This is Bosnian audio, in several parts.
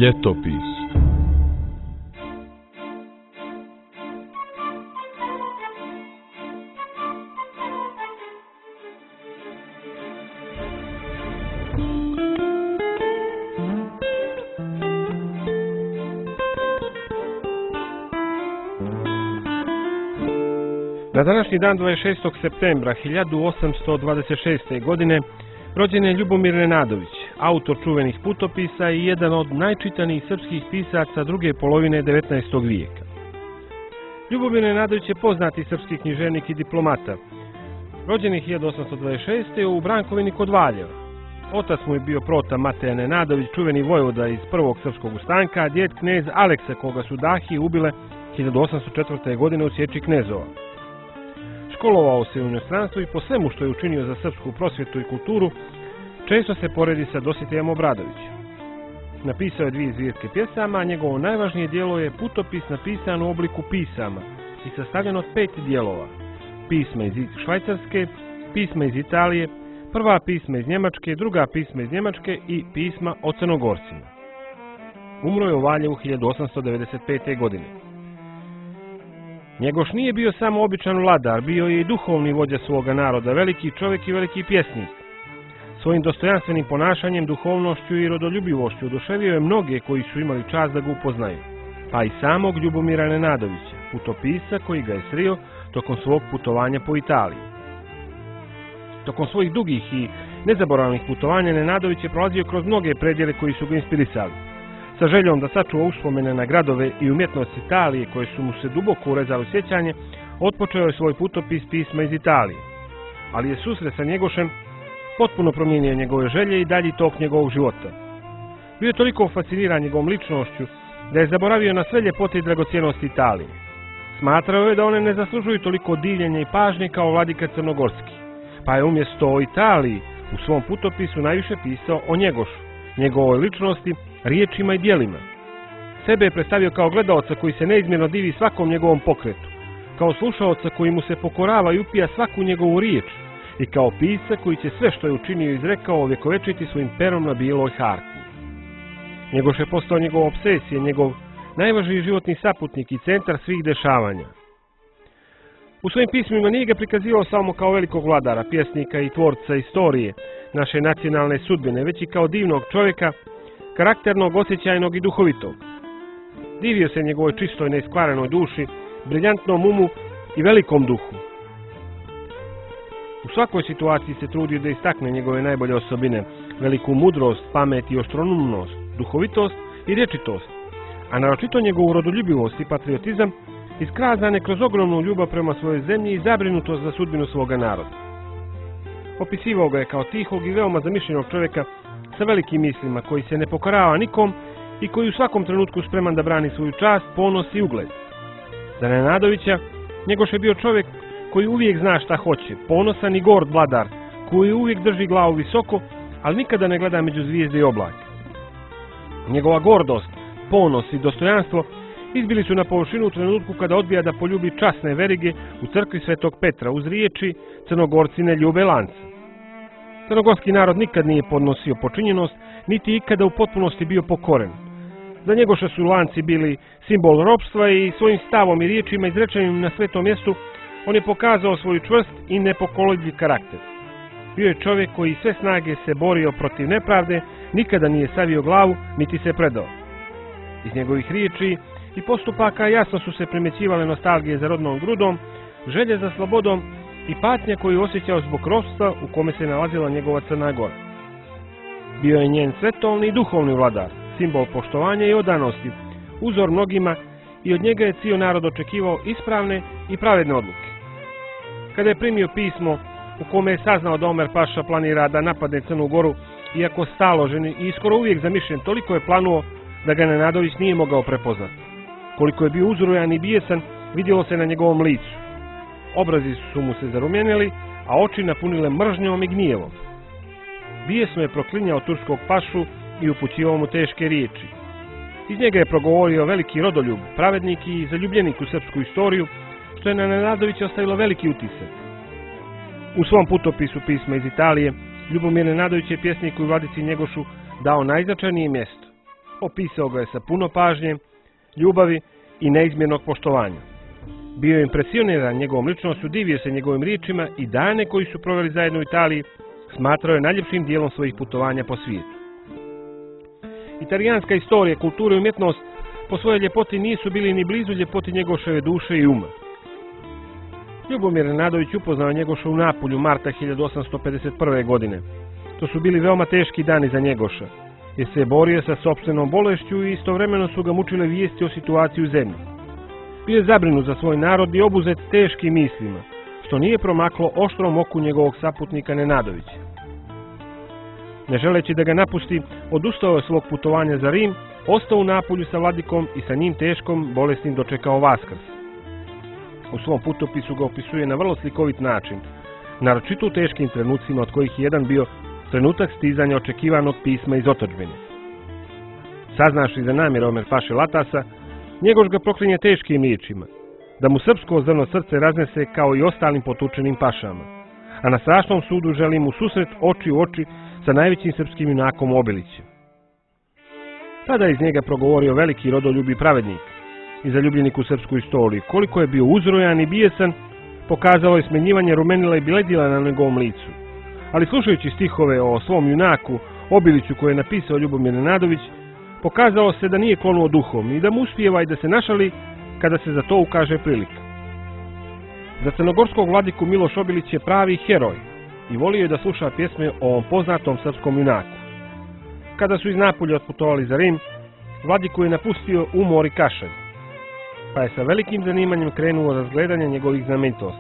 Ljetopis. Na današnji dan 26. septembra 1826. godine rođen je Ljubomir Nenadović, autor čuvenih putopisa i jedan od najčitanijih srpskih pisaca druge polovine 19. vijeka. Ljubomir Nenadović je poznati srpski književnik i diplomata. Rođen je 1826. u Brankovini kod Valjeva. Otac mu je bio Prota Mateja Nenadović, čuveni vojvoda iz prvog srpskog ustanka, a djed knez Aleksa, koga su Dahije ubile 1804. godine u sječi knezova. Školovao se u inostranstvu i po svemu što je učinio za srpsku prosvjetu i kulturu, često se poredi sa Dositejem Obradovićem. Napisao je 2 zbirke pjesama, a njegovo najvažnije djelo je putopis napisan u obliku pisama i sastavljen od 5 dijelova. Pisma iz Švajcarske, pisma iz Italije, prva pisma iz Njemačke, druga pisma iz Njemačke i pisma o Crnogorcima. Umro je u Valjevu 1895. godine. Njegoš nije bio samo običan vladar, bio je i duhovni vođa svoga naroda, veliki čovjek i veliki pjesnik. Svojim dostojanstvenim ponašanjem, duhovnošću i rodoljubivošću oduševio je mnoge koji su imali čast da ga upoznaju, pa i samog Ljubomira Nenadovića, putopisa koji ga je srio tokom svog putovanja po Italiji. Tokom svojih dugih i nezaboravnih putovanja Nenadović je prolazio kroz mnoge predjele koji su ga inspirisali. Sa željom da sačuva uspomene na gradove i umjetnost Italije koje su mu se duboko urezali u sjećanje, otpočeo je svoj putopis pisma iz Italije. Ali je susret sa Njegošem potpuno promijenio njegove želje i dalji tok njegovog života. Bio je toliko fasciniran njegovom ličnošću da je zaboravio na sve ljepote i dragocjenosti Italije. Smatrao je da one ne zaslužuju toliko divljenja i pažnje kao vladika Crnogorski, pa je umjesto o Italiji u svom putopisu najviše pisao o Njegošu, njegovoj ličnosti, riječima i djelima. Sebe je predstavio kao gledaoca koji se neizmjerno divi svakom njegovom pokretu, kao slušaoca koji mu se pokorava i upija svaku njegovu riječ i kao pisca koji će sve što je učinio i izrekao ovjekovečiti svojim perom na bijeloj harpi. Njegoš je postao njegov obsesija, njegov najvažniji životni saputnik i centar svih dešavanja. U svojim pismima nije ga prikazivao samo kao velikog vladara, pjesnika i tvorca istorije naše nacionalne sudbine, već i kao divnog čovjeka, karakternog, osjećajnog i duhovitog. Divio se njegovoj čistoj, neiskvarenoj duši, briljantnom umu i velikom duhu. U svakoj situaciji se trudio da istakne njegove najbolje osobine, veliku mudrost, pamet i oštroumnost, duhovitost i rječitost, a naročito njegovu rodoljubivost i patriotizam iskazane kroz ogromnu ljubav prema svojoj zemlji i zabrinutost za sudbinu svoga naroda. Opisivao ga je kao tihog i veoma zamišljenog čovjeka sa velikim mislima, koji se ne pokorava nikom i koji u svakom trenutku spreman da brani svoju čast, ponos i ugled. Za Nenadovića, Njegoš je bio čovjek koji uvijek zna šta hoće, ponosan i gord vladar, koji uvijek drži glavu visoko, ali nikada ne gleda među zvijezde i oblake. Njegova gordost, ponos i dostojanstvo izbili su na površinu u trenutku kada odbija da poljubi časne verige u crkvi Svetog Petra uz riječi Crnogorci ne ljube lance. Crnogorski narod nikad nije podnosio počinjenost, niti ikada u potpunosti bio pokoren. Za Njegoša su lanci bili simbol ropstva i svojim stavom i riječima izrečenim na svetom mjestu on je pokazao svoj čvrst i nepokolebljiv karakter. Bio je čovjek koji sve snage se borio protiv nepravde, nikada nije savio glavu, niti se predao. Iz njegovih riječi i postupaka jasno su se primjećivale nostalgije za rodnom grudom, želje za slobodom i patnja koju osjećao zbog ropstva u kome se nalazila njegova Crna Gora. Bio je njen svetovni i duhovni vladar, simbol poštovanja i odanosti, uzor mnogima i od njega je cijel narod očekivao ispravne i pravedne odluke. Kada je primio pismo u kome je saznao da Omer Paša planira da napadne Crnu Goru, iako staložen i skoro uvijek zamišljen, toliko je planuo da ga Nenadović nije mogao prepoznati. Koliko je bio uzrujan i bijesan, vidjelo se na njegovom licu. Obrazi su mu se zarumenili, a oči napunile mržnjom i gnjevom. Bijesno je proklinjao turskog pašu i upućivao mu teške riječi. Iz njega je progovorio veliki rodoljub, pravednik i zaljubljenik u srpsku istoriju, što je na Nenadovića ostavilo veliki utisak. U svom putopisu pisma iz Italije, Ljubomir Nenadović je pjesniku i vladici Njegošu dao najznačajnije mjesto. Opisao ga je sa puno pažnje, ljubavi i neizmjernog poštovanja. Bio je impresioniran njegovom ličnošću, divio se njegovim riječima i dane koji su proveli zajedno u Italiji smatrao je najljepšim dijelom svojih putovanja po svijetu. Italijanska istorija, kultura i umjetnost po svojoj ljepoti nisu bili ni blizu ljepoti Njegoševe duše i uma. Ljubomir Nenadović upoznao Njegoša u Napulju marta 1851. godine. To su bili veoma teški dani za Njegoša, jer se je borio sa sopstvenom bolešću i istovremeno su ga mučile vijesti o situaciji u zemlji. Bio je zabrinut za svoj narod i obuzet teškim mislima, što nije promaklo oštrom oku njegovog saputnika Nenadovića. Ne želeći da ga napusti, odustao je od svog putovanja za Rim, ostao u Napulju sa vladikom i sa njim teškom bolesnim dočekao Vaskrs. U svom putopisu ga opisuje na vrlo slikovit način, naročito u teškim trenucima, od kojih je jedan bio trenutak stizanja očekivanog pisma iz otadžbine. Saznavši za namjere Omer Paše Latasa, Njegoš ga proklinje teškim riječima, da mu srpsko zrno srce raznese kao i ostalim potučenim pašama, a na strašnom sudu želi mu susret oči u oči sa najvećim srpskim junakom Obilićem. Tada je iz njega progovorio veliki rodoljubi pravednik i zaljubljenik u srpsku istoriju. Koliko je bio uzrojan i bijesan, pokazalo je smenjivanje rumenila i bledila na njegovom licu. Ali slušajući stihove o svom junaku Obiliću koje je napisao Ljubomir Nenadović, pokazalo se da nije klonuo duhom i da mu uspijeva i da se našali kada se za to ukaže prilika. Za crnogorskog vladiku Miloš Obilić je pravi heroj i volio je da sluša pjesme o ovom poznatom srpskom junaku. Kada su iz Napulja otputovali za Rim, vladiku je napustio umor i kašalj, pa je sa velikim zanimanjem krenuo razgledanje njegovih znamenitosti.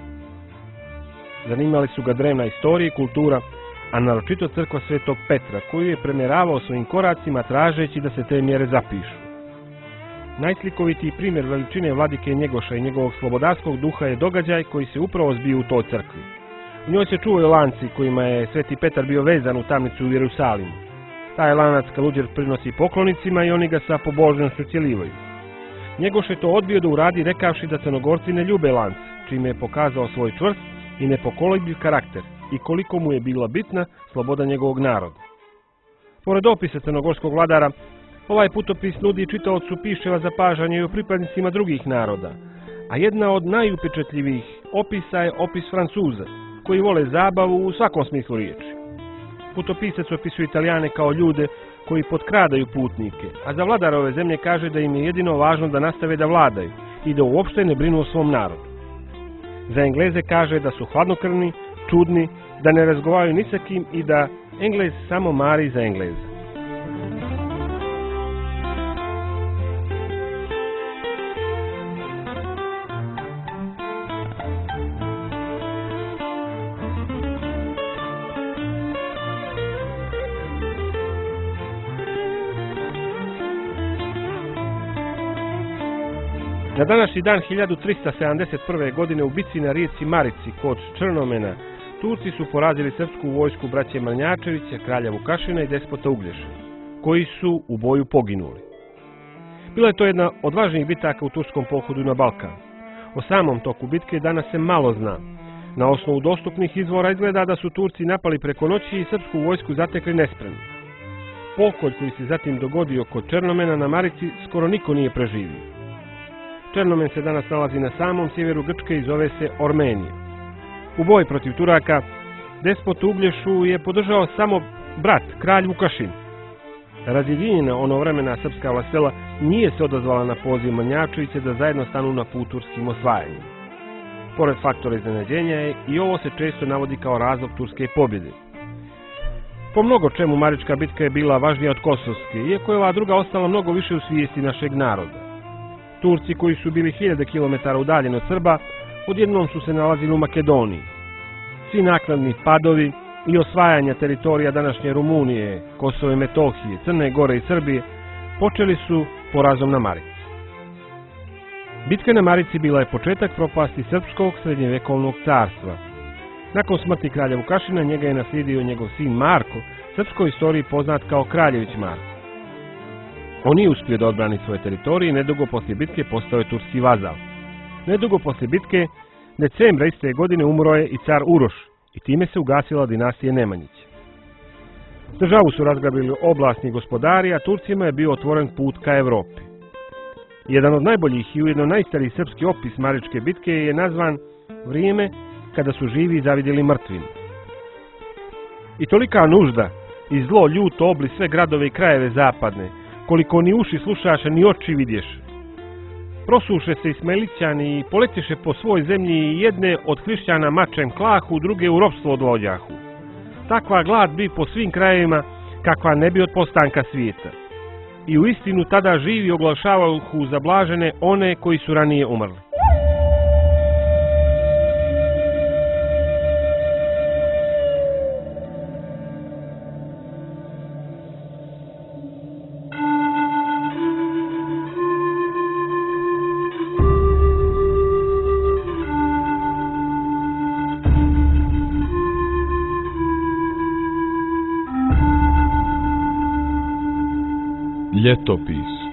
Zanimali su ga drevna istorija i kultura, a naročito crkva Svetog Petra, koju je premjeravao svojim koracima tražeći da se te mjere zapišu. Najslikovitiji primjer veličine vladike Njegoša i njegovog slobodarskog duha je događaj koji se upravo zbio u toj crkvi. U njoj se čuvaju lanci kojima je Sveti Petar bio vezan u tamnicu u Jerusalimu. Taj lanac Kaluđer prinosi poklonicima i oni ga sa pobožnošću cjelivaju. Njegoš je to odbio da uradi rekavši da Crnogorci ne ljube lance, čime je pokazao svoj čvrst i nepokolebljiv karakter i koliko mu je bila bitna sloboda njegovog naroda. Pored opisa crnogorskog vladara, ovaj putopis nudi čitaocu piševa zapažanja i o pripadnicima drugih naroda, a jedna od najupečatljivijih opisa je opis Francuza, koji vole zabavu u svakom smislu riječi. Putopisac opisuje Italijane kao ljude koji potkradaju putnike, a za vladara ove zemlje kaže da im je jedino važno da nastave da vladaju i da uopšte ne brinu o svom narodu. Za Engleze kaže da su hladnokrvni, čudni, da ne razgovaraju ni sa kim i da Englez samo mari za Engleza. Na današnji dan 1371. godine u bitci na rijeci Marici kod Črnomena Turci su porazili srpsku vojsku braće Mrnjačevića, kralja Vukašina i despota Uglješa, koji su u boju poginuli. Bila je to jedna od važnijih bitaka u turskom pohodu na Balkan. O samom toku bitke danas se malo zna. Na osnovu dostupnih izvora izgleda da su Turci napali preko noći i srpsku vojsku zatekli nespremnu. Pokolj koji se zatim dogodio kod Črnomena na Marici skoro niko nije preživio. Črnomen se danas nalazi na samom sjeveru Grčke i zove se Ormenija. U boji protiv Turaka despot Uglješu je podržao samo brat, kralj Vukašin. Razjedinjena ono vremena srpska vlastela nije se odazvala na poziv Mrnjačevića da zajedno stanu na put turskim osvajanjem. Pored faktora iznenađenja je i ovo se često navodi kao razlog turske pobjede. Po mnogo čemu Marička bitka je bila važnija od Kosovske, iako je ova druga ostala mnogo više u svijesti našeg naroda. Turci koji su bili 1000 km udaljeni od Srba, odjednom su se nalazili u Makedoniji. Svi naknadni padovi i osvajanja teritorija današnje Rumunije, Kosova i Metohije, Crne Gore i Srbije počeli su porazom na Marici. Bitka na Marici bila je početak propasti srpskog srednjevekovnog carstva. Nakon smrti kralja Vukašina njega je naslijedio njegov sin Marko, srpskoj istoriji poznat kao Kraljević Marko. On nije uspio da odbrani svoje teritorije i nedugo poslije bitke postao je turski vazal. Nedugo poslije bitke, decembra iste godine umro je i car Uroš i time se ugasila dinastija Nemanjića. Državu su razgrabili oblasni gospodari, a Turcima je bio otvoren put ka Evropi. Jedan od najboljih i ujedno najstariji srpski opis Maričke bitke je nazvan Vrijeme kada su živi zavidjeli mrtvim. I tolika nužda i zlo ljuto obli sve gradove i krajeve zapadne, koliko ni uši slušaše ni oči vidješe. Prosuše se Ismailićani i poletješe po svoj zemlji i jedne od hrišćana mačem klahu, druge u ropstvo odvođahu. Takva glad bi po svim krajevima kakva ne bi od postanka svijeta. I u istinu tada živi oglašavajuhu za blažene one koji su ranije umrli. Ljetopis.